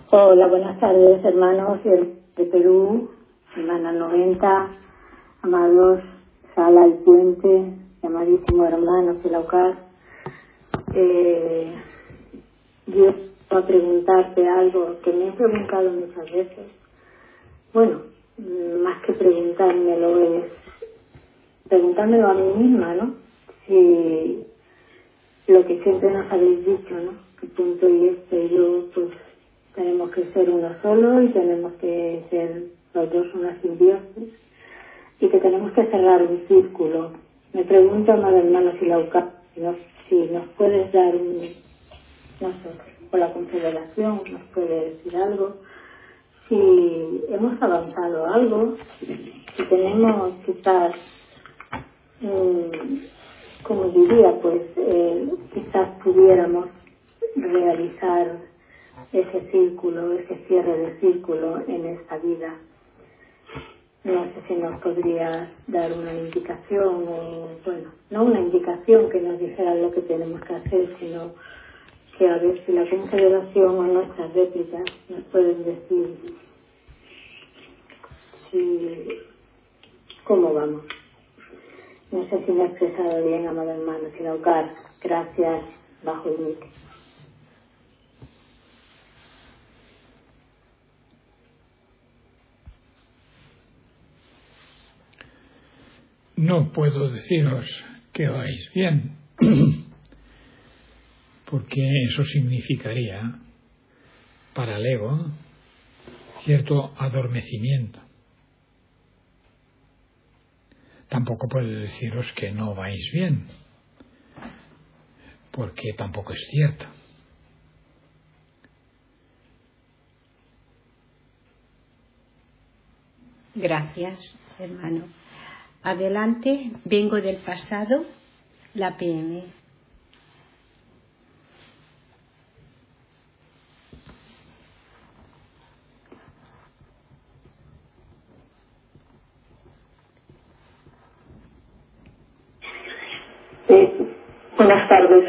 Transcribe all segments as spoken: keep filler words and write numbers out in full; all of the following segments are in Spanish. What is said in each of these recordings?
Hola, buenas tardes, hermanos de Perú, semana noventa, amados Sala y Puente, amadísimo hermano Silaucar. Eh, yo quiero preguntarte algo que me he preguntado muchas veces. Bueno, más que preguntármelo es preguntármelo a mí misma, ¿no? Si lo que siempre nos habéis dicho, ¿no? Que punto y este y yo, pues tenemos que ser uno solo y tenemos que ser los dos una simbiosis y que tenemos que cerrar un círculo. Me pregunto, amado hermano Silaucar, si nos, si nos puedes dar un, no sé, por la confederación, nos puede decir algo, si hemos avanzado algo, si tenemos quizás, eh, como diría, pues eh, quizás pudiéramos realizar ese círculo, ese cierre de círculo en esta vida. No sé si nos podrías dar una indicación, o bueno, no una indicación que nos dijera lo que tenemos que hacer, sino que a ver si la confederación o nuestras réplicas nos pueden decir si, cómo vamos. No sé si me he expresado bien, amado hermano Silaucar. Gracias, bajo el mic. No puedo deciros que vais bien, porque eso significaría para el ego cierto adormecimiento. Tampoco puedo deciros que no vais bien, porque tampoco es cierto. Gracias, hermano. Adelante, vengo del pasado, la P M. Sí, buenas tardes.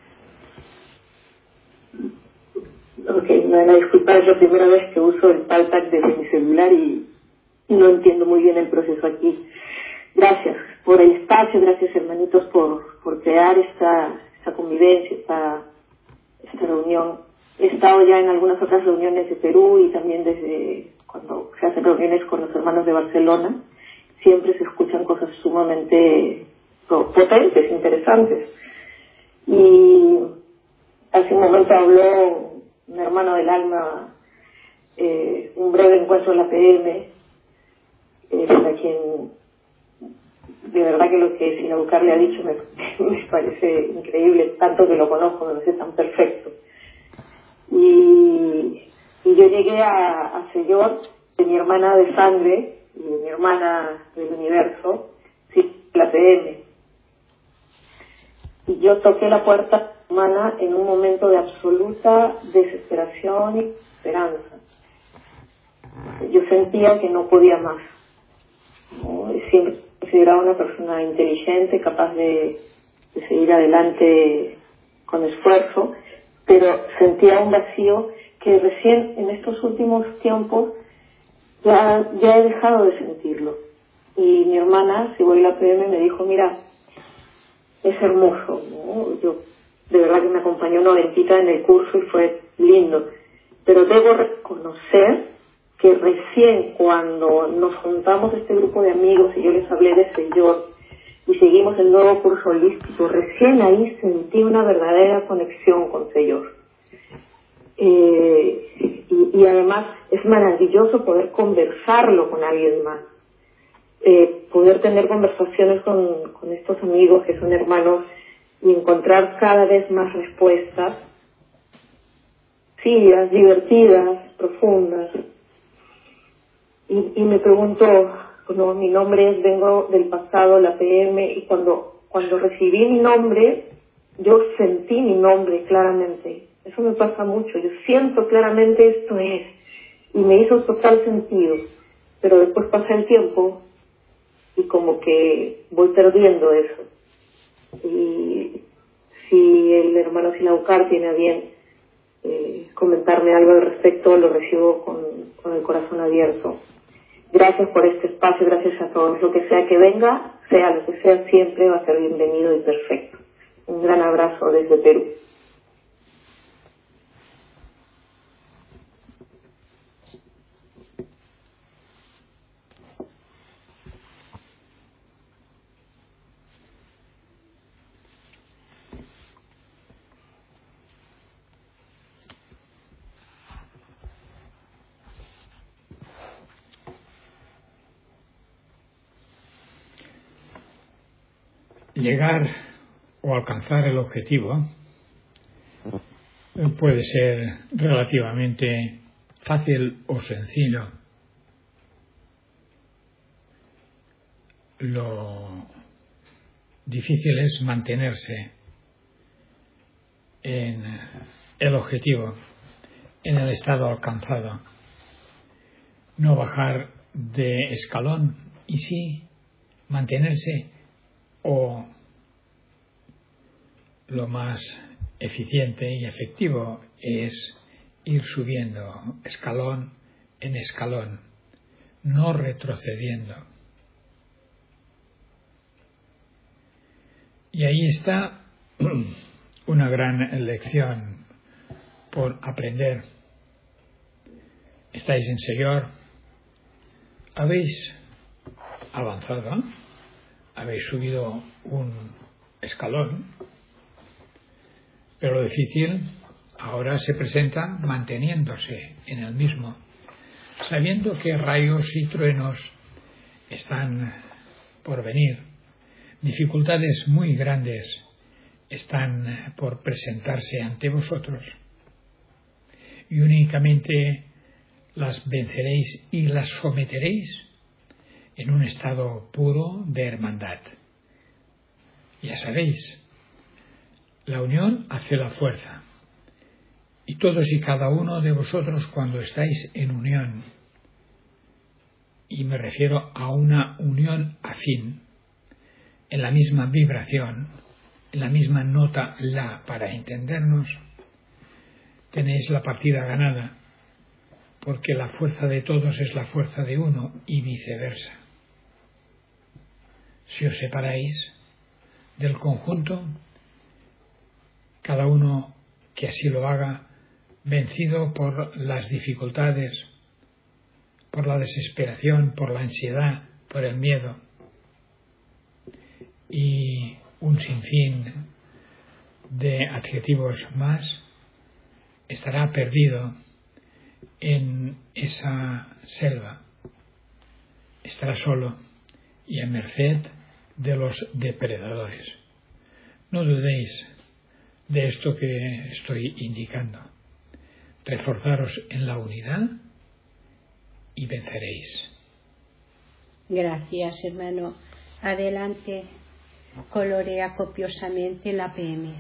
Ok, me van a disculpar, es la primera vez que uso el Paltalk desde mi celular y no entiendo muy bien el proceso aquí. Gracias por el espacio, gracias hermanitos por, por crear esta, esta convivencia, esta, esta reunión. He estado ya en algunas otras reuniones de Perú y también desde cuando se hacen reuniones con los hermanos de Barcelona. Siempre se escuchan cosas sumamente potentes, interesantes. Y hace un momento habló un hermano del alma, eh, un breve encuentro en la P M, eh, a quien de verdad que lo que Silaucar le ha dicho me, me parece increíble, tanto que lo conozco, me parece tan perfecto. Y, y yo llegué a, a Señor, de mi hermana de sangre y de mi hermana del universo, sí, la P M. Y yo toqué la puerta humana en un momento de absoluta desesperación y esperanza. Yo sentía que no podía más, ¿no? Siempre consideraba una persona inteligente, capaz de, de seguir adelante con esfuerzo, pero sentía un vacío que recién en estos últimos tiempos ya, ya he dejado de sentirlo. Y mi hermana, si voy a la P M, me dijo, mira, es hermoso, ¿no? Yo, de verdad que me acompañó una ventita en el curso y fue lindo, pero debo reconocer que recién cuando nos juntamos este grupo de amigos y yo les hablé de Señor y seguimos el nuevo curso holístico, recién ahí sentí una verdadera conexión con Señor. Eh, y, y además es maravilloso poder conversarlo con alguien más, eh, poder tener conversaciones con, con estos amigos que son hermanos y encontrar cada vez más respuestas, serias, divertidas, profundas. Y, y me pregunto, bueno, mi nombre es, vengo del pasado, la P M, y cuando, cuando recibí mi nombre, yo sentí mi nombre claramente. Eso me pasa mucho, yo siento claramente esto es, y me hizo total sentido. Pero después pasa el tiempo y como que voy perdiendo eso. Y si el hermano Silaucar tiene a bien eh, comentarme algo al respecto, lo recibo con, con el corazón abierto. Gracias por este espacio, gracias a todos. Lo que sea que venga, sea lo que sea, siempre va a ser bienvenido y perfecto. Un gran abrazo desde Perú. Llegar o alcanzar el objetivo puede ser relativamente fácil o sencillo. Lo difícil es mantenerse en el objetivo, en el estado alcanzado, no bajar de escalón y sí mantenerse, o lo más eficiente y efectivo es ir subiendo escalón en escalón, no retrocediendo. Y ahí está una gran lección por aprender. Estáis en Señor, habéis avanzado, habéis subido un escalón, pero lo difícil ahora se presenta manteniéndose en el mismo, sabiendo que rayos y truenos están por venir, dificultades muy grandes están por presentarse ante vosotros, y únicamente las venceréis y las someteréis en un estado puro de hermandad. Ya sabéis, la unión hace la fuerza, y todos y cada uno de vosotros, cuando estáis en unión, y me refiero a una unión afín, en la misma vibración, en la misma nota la para entendernos, tenéis la partida ganada, porque la fuerza de todos es la fuerza de uno y viceversa. Si os separáis del conjunto, cada uno que así lo haga, vencido por las dificultades, por la desesperación, por la ansiedad, por el miedo y un sinfín de adjetivos más, estará perdido en esa selva, estará solo y a merced de los depredadores. No dudéis de esto que estoy indicando. Reforzaros en la unidad y venceréis. Gracias, hermano. Adelante, colorea copiosamente la P M.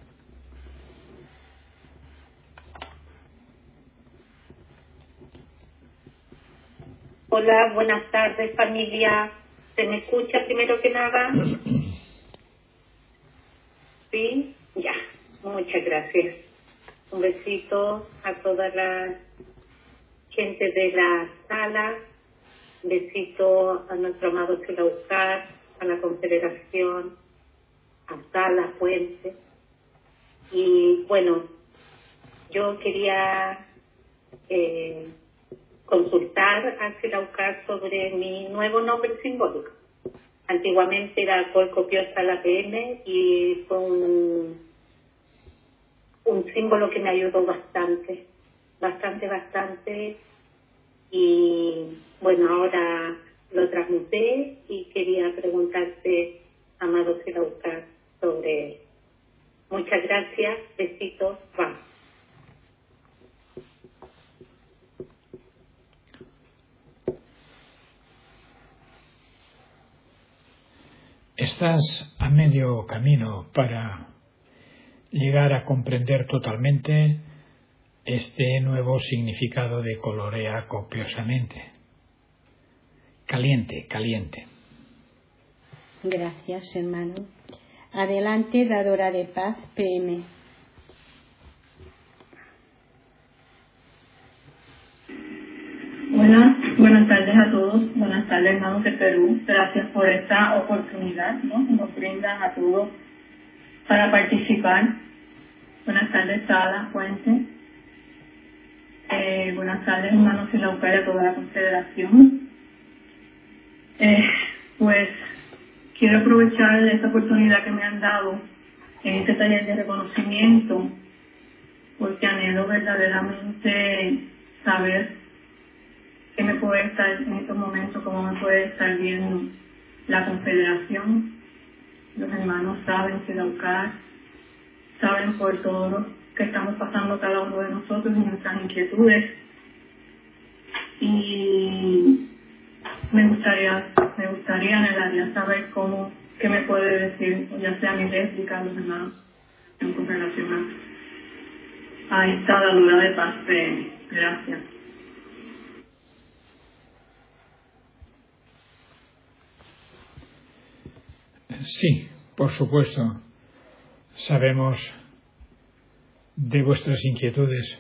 Hola, buenas tardes, familia. ¿Se me escucha primero que nada? ¿Sí? Ya. Muchas gracias. Un besito a toda la gente de la sala. Besito a nuestro amado Selaucar, a la Confederación, a Sala Puente. Y bueno, yo quería eh, consultar a Selaucar sobre mi nuevo nombre simbólico. Antiguamente era Colcopiosa la P M y fue un, un símbolo que me ayudó bastante, bastante, bastante. Y bueno, ahora lo transmuté y quería preguntarte, amado Selaucar, sobre... Muchas gracias, besitos, vamos. Estás a medio camino para llegar a comprender totalmente este nuevo significado de colorea copiosamente. Caliente, caliente. Gracias, hermano. Adelante, dadora de paz, P M. Buenas tardes a todos, buenas tardes hermanos de Perú, gracias por esta oportunidad, ¿no?, que nos brindan a todos para participar. Buenas tardes Sala, Fuente, eh, buenas tardes hermanos y la U C A y a toda la Confederación. Eh, pues quiero aprovechar esta oportunidad que me han dado en este taller de reconocimiento, porque anhelo verdaderamente saber qué me puede estar en estos momentos, cómo me puede estar viendo la Confederación. Los hermanos saben que la U C A saben por todo lo que estamos pasando cada uno de nosotros y nuestras inquietudes. Y me gustaría, me gustaría, anhelaría saber cómo, qué me puede decir, ya sea mi réplica, los hermanos, con relación a, a esta dadura de paz de gracias. Sí, por supuesto, sabemos de vuestras inquietudes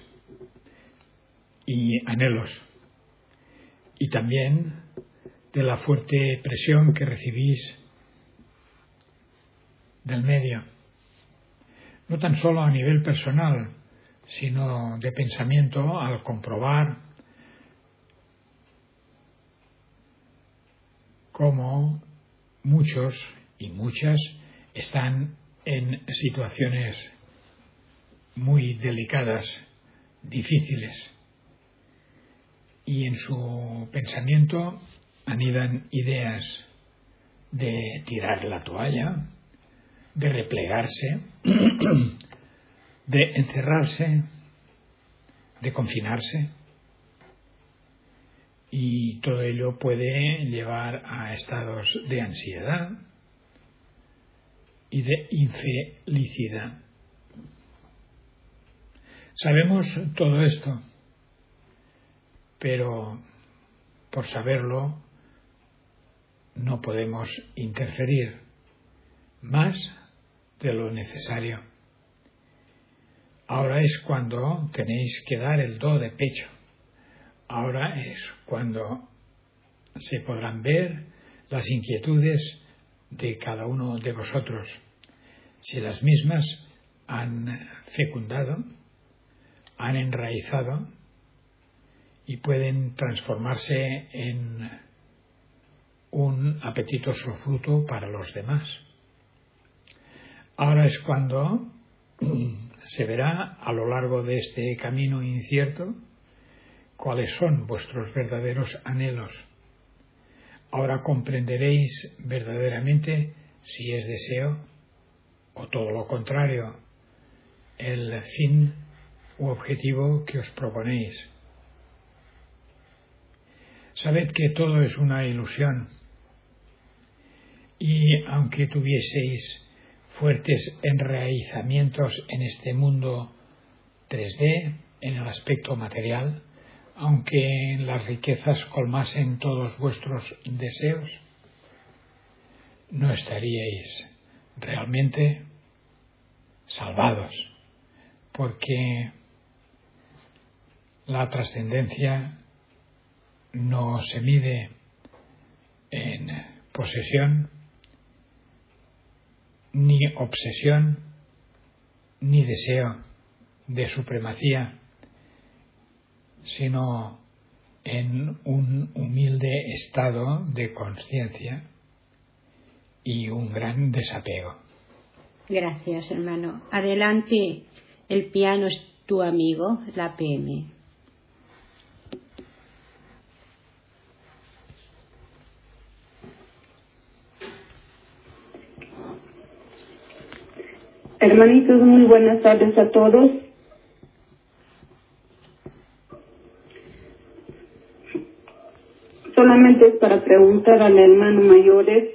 y anhelos, y también de la fuerte presión que recibís del medio, no tan solo a nivel personal, sino de pensamiento, al comprobar cómo muchos y muchas están en situaciones muy delicadas, difíciles, y en su pensamiento anidan ideas de tirar la toalla, de replegarse, de encerrarse, de confinarse, y todo ello puede llevar a estados de ansiedad y de infelicidad. Sabemos todo esto, pero por saberlo no podemos interferir más de lo necesario. Ahora es cuando tenéis que dar el do de pecho. Ahora es cuando se podrán ver las inquietudes de cada uno de vosotros, si las mismas han fecundado, han enraizado y pueden transformarse en un apetitoso fruto para los demás. Ahora es cuando se verá a lo largo de este camino incierto cuáles son vuestros verdaderos anhelos. Ahora comprenderéis verdaderamente si es deseo o todo lo contrario, el fin u objetivo que os proponéis. Sabed que todo es una ilusión, y aunque tuvieseis fuertes enraizamientos en este mundo tres D, en el aspecto material, aunque las riquezas colmasen todos vuestros deseos, no estaríais realmente salvados, porque la trascendencia no se mide en posesión, ni obsesión, ni deseo de supremacía, sino en un humilde estado de conciencia y un gran desapego. Gracias, hermano. Adelante, el piano es tu amigo, la P M. Hermanitos, muy buenas tardes a todos. Solamente es para preguntar al hermano mayores.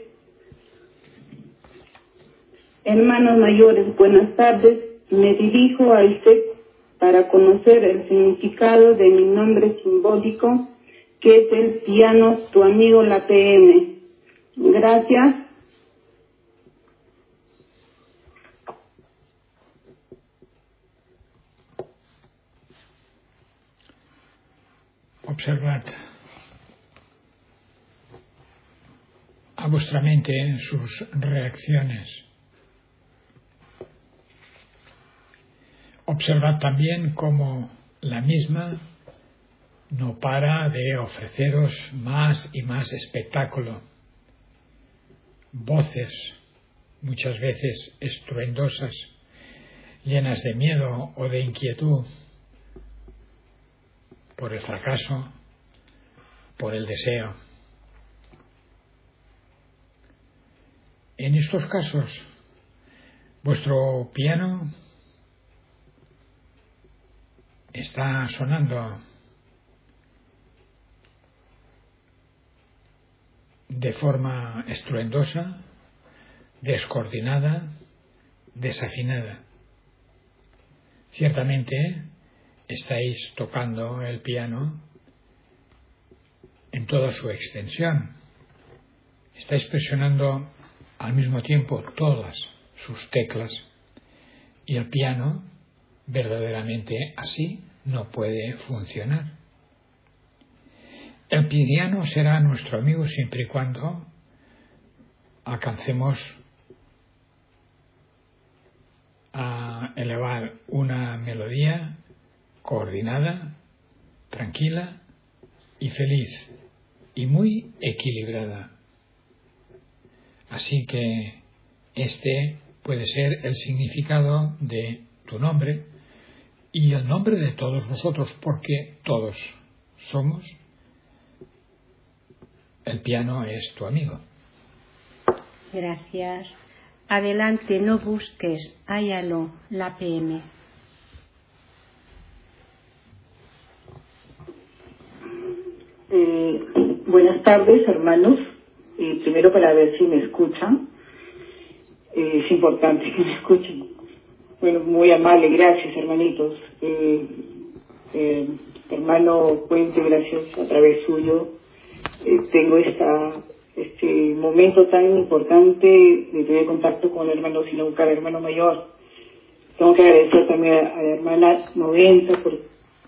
Hermanos mayores, buenas tardes. Me dirijo a usted para conocer el significado de mi nombre simbólico, que es el piano, tu amigo, la P M. Gracias. Observad a vuestra mente sus reacciones. Observad también cómo la misma no para de ofreceros más y más espectáculo, voces muchas veces estruendosas, llenas de miedo o de inquietud por el fracaso, por el deseo. En estos casos, vuestro piano está sonando de forma estruendosa, descoordinada, desafinada. Ciertamente estáis tocando el piano en toda su extensión. Estáis presionando al mismo tiempo todas sus teclas, y el piano verdaderamente así no puede funcionar. El piano será nuestro amigo siempre y cuando alcancemos a elevar una melodía coordinada, tranquila y feliz, y muy equilibrada. Así que este puede ser el significado de tu nombre y el nombre de todos vosotros, porque todos somos. El piano es tu amigo. Gracias. Adelante, no busques, hállalo, la P M. Eh, buenas tardes, hermanos. Eh, primero, para ver si me escuchan. Eh, es importante que me escuchen. Bueno, muy amable, gracias, hermanitos. Eh, eh, hermano Puente, gracias, a través suyo eh, tengo esta este momento tan importante de tener contacto con el hermano Silaucar, hermano mayor. Tengo que agradecer también a, a la hermana noventa por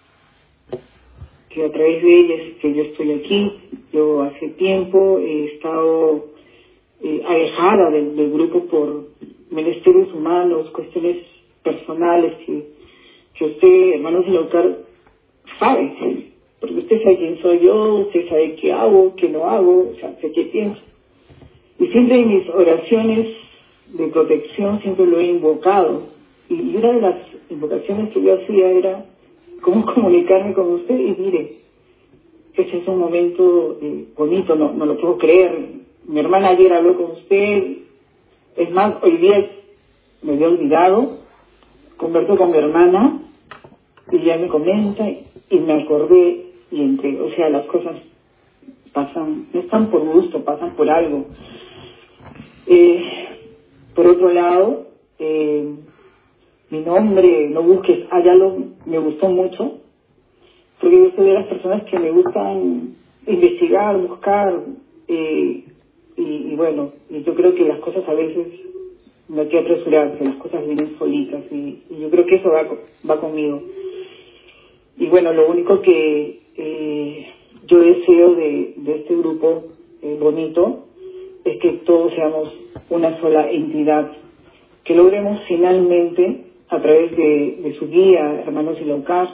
que a través de ella es que yo estoy aquí. Yo hace tiempo he estado eh, alejada del, del grupo por menesteres humanos, cuestiones personales que, que usted, hermano Silaucar, sabe, porque usted sabe quién soy yo, usted sabe qué hago, qué no hago, o sea, sé qué pienso. Y siempre en mis oraciones de protección siempre lo he invocado. Y una de las invocaciones que yo hacía era cómo comunicarme con usted. Y mire, ese es un momento eh, bonito, no, no lo puedo creer. Mi hermana ayer habló con usted, es más, hoy día me había olvidado, conversó con mi hermana y ella me comenta y me acordé y entre, o sea, las cosas pasan, no están por gusto, pasan por algo. Eh, por otro lado, eh, mi nombre, no busques, hállalo, me gustó mucho, porque yo soy de las personas que me gustan investigar, buscar, eh, y, y bueno, y yo creo que las cosas a veces no hay que apresurarse, las cosas vienen solitas, y, y yo creo que eso va, va conmigo. Y bueno, lo único que eh, yo deseo de, de este grupo eh, bonito es que todos seamos una sola entidad, que logremos finalmente, a través de, de su guía, hermanos Silaucar,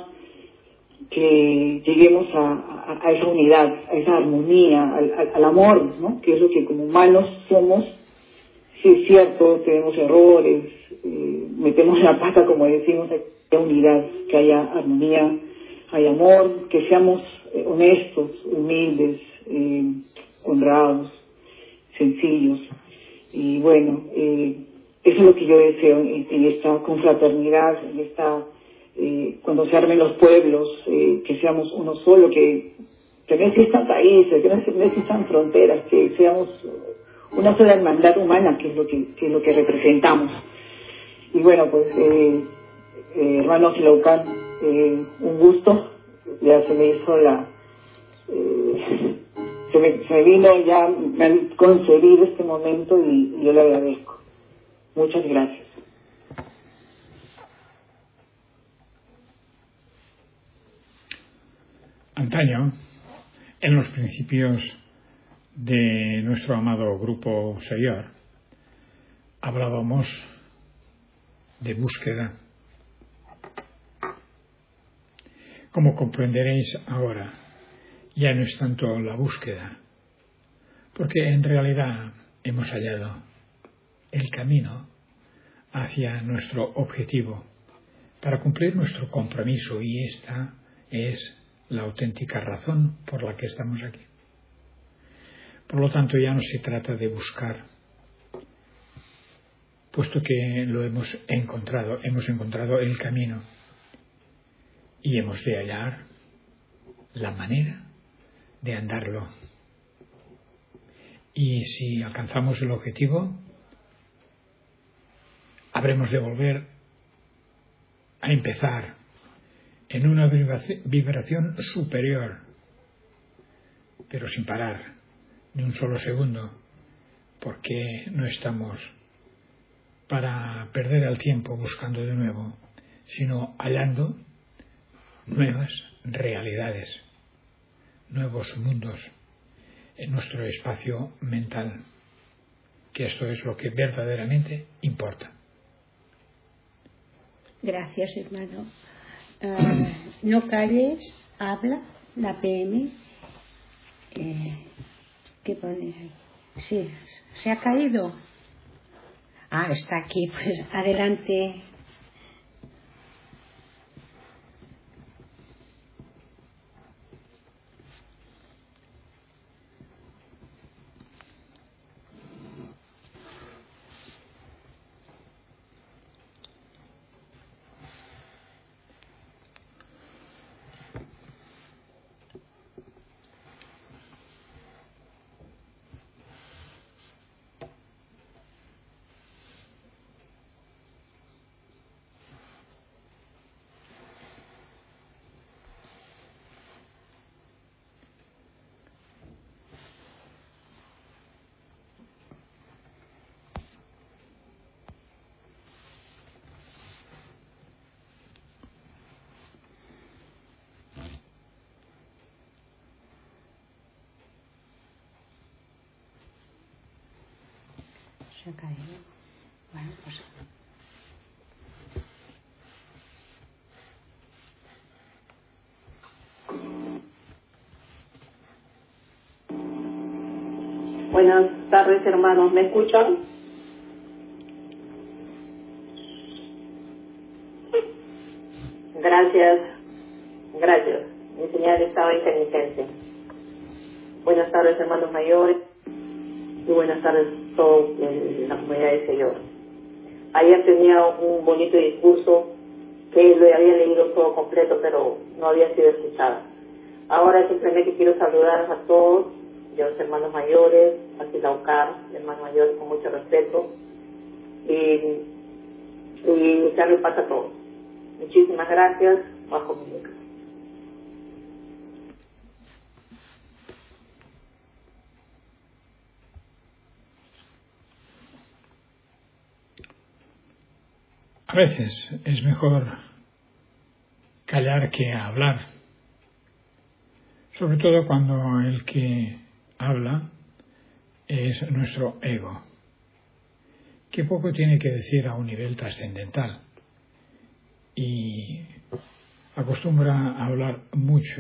que lleguemos a, a, a esa unidad, a esa armonía, al, al, al amor, ¿no? Que es lo que como humanos somos. Sí es cierto, tenemos errores, eh, metemos la pata, como decimos, que haya unidad, que haya armonía, hay amor, que seamos eh, honestos, humildes, eh, honrados, sencillos. Y bueno, eh, eso es lo que yo deseo en, en esta confraternidad, en esta, eh, cuando se armen los pueblos, eh, que seamos uno solo, que, que no existan países, que no existan fronteras, que seamos una sola hermandad humana, que es lo que, que es lo que representamos. Y bueno, pues eh, eh, hermano Silaucar, eh, un gusto, ya se me hizo la eh, se, me, se me vino ya, me han concedido este momento y, y yo le agradezco. Muchas gracias. Antaño, en los principios de nuestro amado grupo Señor, hablábamos de búsqueda. Como comprenderéis ahora, ya no es tanto la búsqueda, porque en realidad hemos hallado el camino hacia nuestro objetivo para cumplir nuestro compromiso, y esta es la auténtica razón por la que estamos aquí. Por lo tanto, ya no se trata de buscar, puesto que lo hemos encontrado, hemos encontrado el camino y hemos de hallar la manera de andarlo. Y si alcanzamos el objetivo, habremos de volver a empezar en una vibración superior, pero sin parar ni un solo segundo, porque no estamos para perder el tiempo buscando de nuevo, sino hallando nuevas realidades, nuevos mundos en nuestro espacio mental, que esto es lo que verdaderamente importa. Gracias, hermano. Uh, no calles, habla, la P M. Eh, ¿Qué pone ahí? Sí, ¿se ha caído? Ah, está aquí, pues adelante. Se ha caído. Bueno, pues. Buenas tardes, hermanos. ¿Me escuchan? Gracias. Gracias. Mi señal de estado de inteligencia. Buenas tardes, hermanos mayores. Y buenas tardes a todos en la comunidad del Señor. Ayer tenía un bonito discurso que lo había leído todo completo, pero no había sido escuchada. Ahora simplemente quiero saludar a todos, y a los hermanos mayores, a Silaucar, hermanos mayores, con mucho respeto, y, y darle paz a todos. Muchísimas gracias, bajo mi boca. A veces es mejor callar que hablar, sobre todo cuando el que habla es nuestro ego, que poco tiene que decir a un nivel trascendental y acostumbra a hablar mucho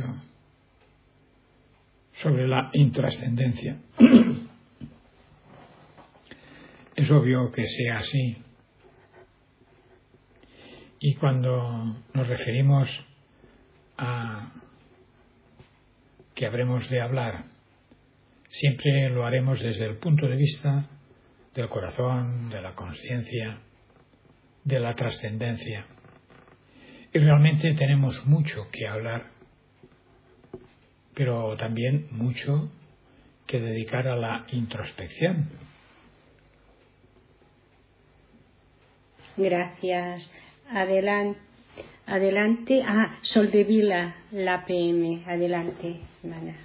sobre la intrascendencia. Es obvio que sea así. Y cuando nos referimos a que habremos de hablar, siempre lo haremos desde el punto de vista del corazón, de la conciencia, de la trascendencia. Y realmente tenemos mucho que hablar, pero también mucho que dedicar a la introspección. Gracias. Adelante, adelante. Ah, Soldevila, la P M. Adelante, hermana.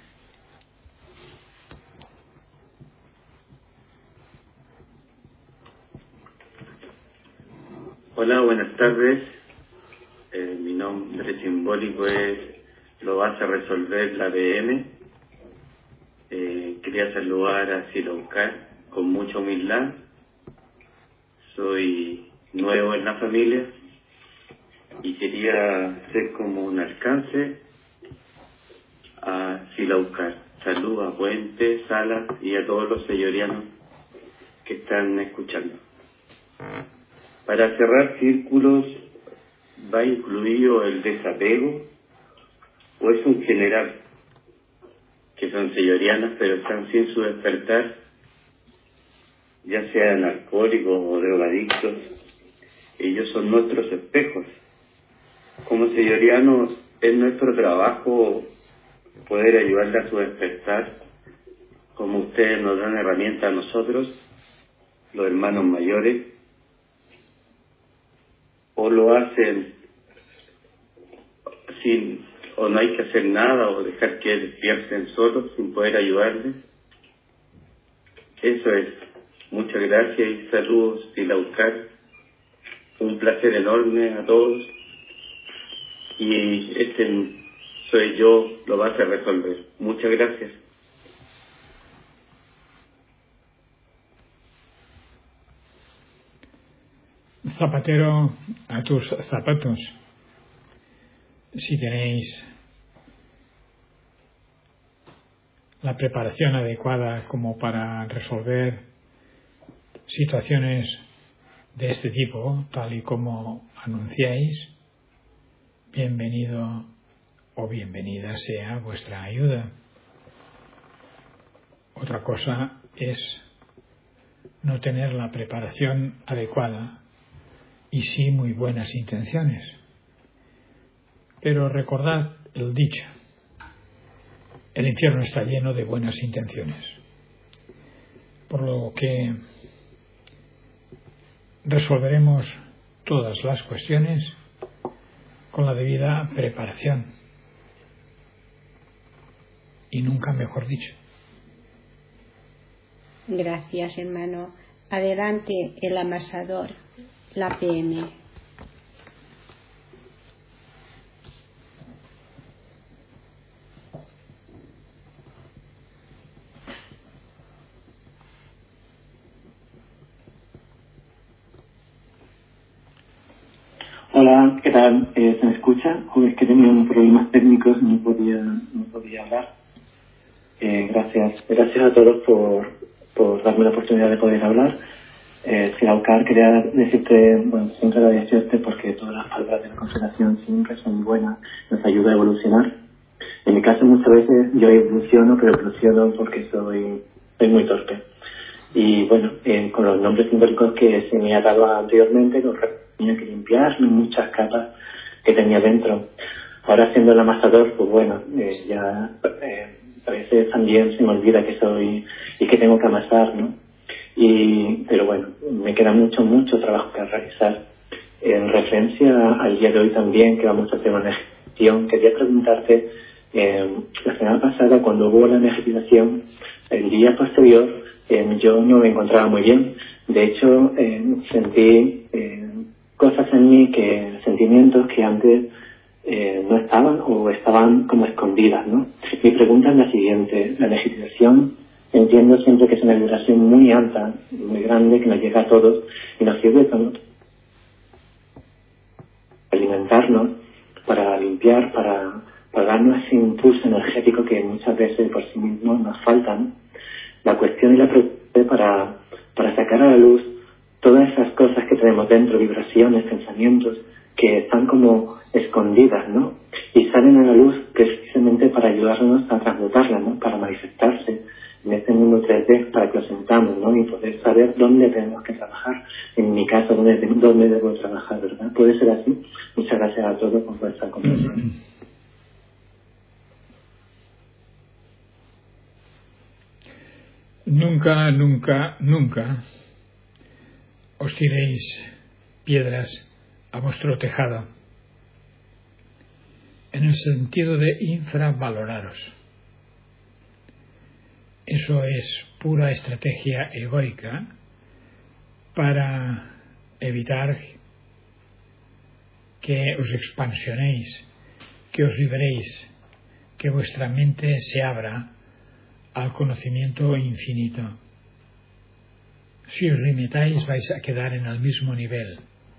Hola, buenas tardes. Eh, mi nombre simbólico es Lo vas a resolver la B M. Eh, quería saludar a Silaucar con mucha humildad. Soy nuevo en la familia y quería hacer como un alcance a Silaucar. Saludos a Puente, Sala y a todos los señorianos que están escuchando. Para cerrar círculos, ¿va incluido el desapego o es un general que son señorianas pero están sin su despertar, ya sean alcohólicos o drogadictos? Ellos son nuestros espejos. Como señorianos es nuestro trabajo poder ayudarle a su despertar, como ustedes nos dan herramientas a nosotros, los hermanos mayores, o lo hacen sin, o no hay que hacer nada, o dejar que despierten solos sin poder ayudarles. Eso es. Muchas gracias y saludos, Silaucar. Un placer enorme a todos. Y este soy yo, lo vas a resolver. Muchas gracias. Zapatero a tus zapatos. Si tenéis la preparación adecuada como para resolver situaciones de este tipo, tal y como anunciáis, bienvenido o bienvenida sea vuestra ayuda. Otra cosa es no tener la preparación adecuada y sí muy buenas intenciones. Pero recordad el dicho: el infierno está lleno de buenas intenciones. Por lo que resolveremos todas las cuestiones con la debida preparación. Y nunca mejor dicho. Gracias, hermano. Adelante el amasador, la P M. Hola, ¿qué tal? Eh, ¿Se me escucha? O es que tenía unos problemas técnicos, no podía, no podía hablar. Eh, gracias, gracias a todos por, por darme la oportunidad de poder hablar. Eh, Silaucar, quería decirte, bueno, siempre agradecerte porque todas las palabras de la constelación siempre son muy buenas, nos ayuda a evolucionar. En mi caso muchas veces yo evoluciono, pero evoluciono porque soy, soy muy torpe. Y bueno, eh, con los nombres simbólicos que se me ha dado anteriormente, los tenía que limpiar muchas capas que tenía dentro. Ahora siendo el amasador, pues bueno, eh, ya eh, a veces también se me olvida que soy y que tengo que amasar, ¿no? Y, pero bueno, me queda mucho, mucho trabajo que realizar. En referencia al día de hoy también, que vamos a hacer una energetización, quería preguntarte, eh, la semana pasada cuando hubo la energetización, el día posterior, eh, yo no me encontraba muy bien. De hecho, eh, sentí eh, cosas en mí, que sentimientos que antes eh, no estaban o estaban como escondidas, ¿no? Mi pregunta es la siguiente: la energetización, entiendo siempre que es una vibración muy alta, muy grande, que nos llega a todos y nos sirve para alimentarnos, para limpiar, para, para darnos ese impulso energético que muchas veces por sí mismos nos faltan. La cuestión y la pregunta es para, para sacar a la luz todas esas cosas que tenemos dentro, vibraciones, pensamientos, que están como escondidas, ¿no? Y salen a la luz precisamente para ayudarnos a transmutarlas, ¿no? Para manifestarse en este mundo tres D, para que lo sentamos, ¿no? Y poder saber dónde tenemos que trabajar. En mi caso, dónde, dónde debo trabajar, ¿verdad? ¿Puede ser así? Muchas gracias a todos por vuestra comprensión. Nunca, nunca, nunca os tiréis piedras a vuestro tejado, en el sentido de infravaloraros. Eso es pura estrategia egoica para evitar que os expansionéis, que os liberéis, que vuestra mente se abra al conocimiento infinito. Si os limitáis vais a quedar en el mismo nivel.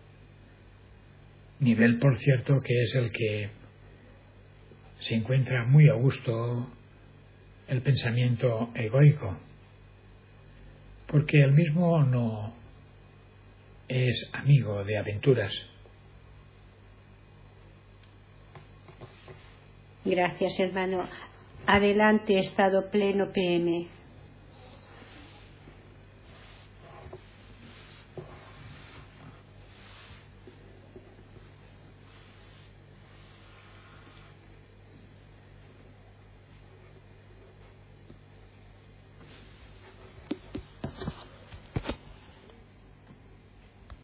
Nivel, por cierto, que es el que se encuentra muy a gusto el pensamiento egoico, porque el mismo no es amigo de aventuras. Gracias, hermano. Adelante, estado pleno P M.